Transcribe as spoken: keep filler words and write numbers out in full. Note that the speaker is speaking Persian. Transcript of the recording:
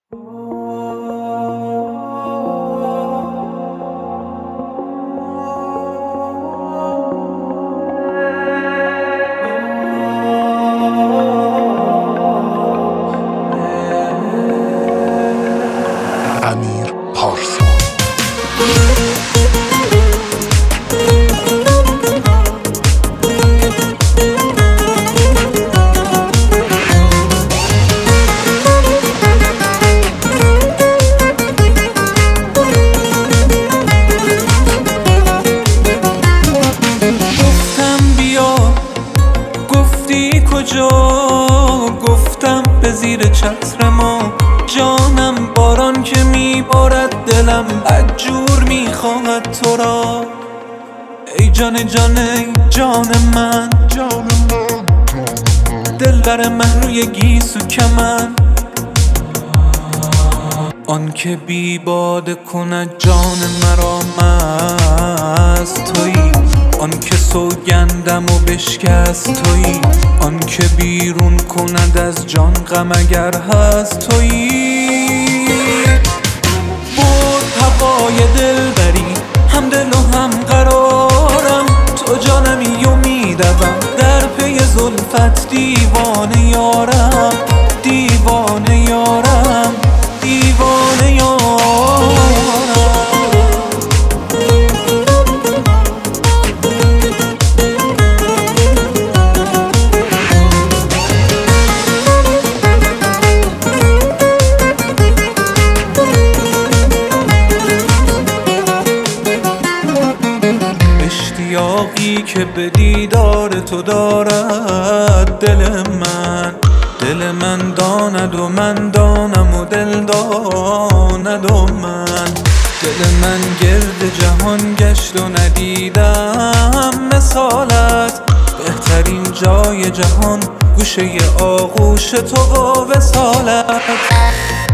امیر پارسا. گفتم بیا، گفتی کجا؟ گفتم به زیر چتر ما. جانم باران که میبارد، دلم بدجور میخواهد تو را. ای جان جان ای جان من، جان من دلبر من روی گیسو کمن. آن که بی باده کند جان مرا مست تویی. آن که سوگندم و بشکست تویی. آن که بیرون کند از جان غم اگر هست تویی. بود هوای دلبری، هم دل و هم قرارم. تو جانمی و میدوم در پی زلفت. دیوانه یارم، دیوانه یارم، دیوانه یارم. اشتیاقی که به دیدار تو دارد دل من. دل من داند و من دانم و دل داند و من. دل من گرد جهان گشت و ندیدم مثالت. بهترین جای جهان گوشه آغوش تو و وصالت.